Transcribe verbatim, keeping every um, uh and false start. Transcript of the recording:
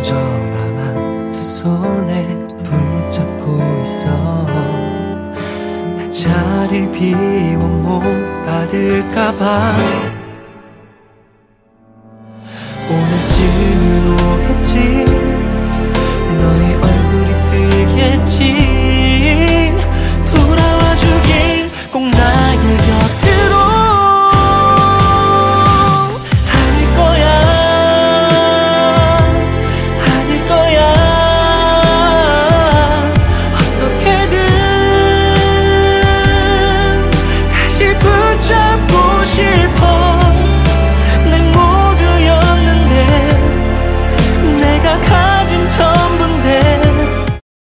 여전하만 두 손에 붙잡고 있어. 나 자리를 비워 못 받을까봐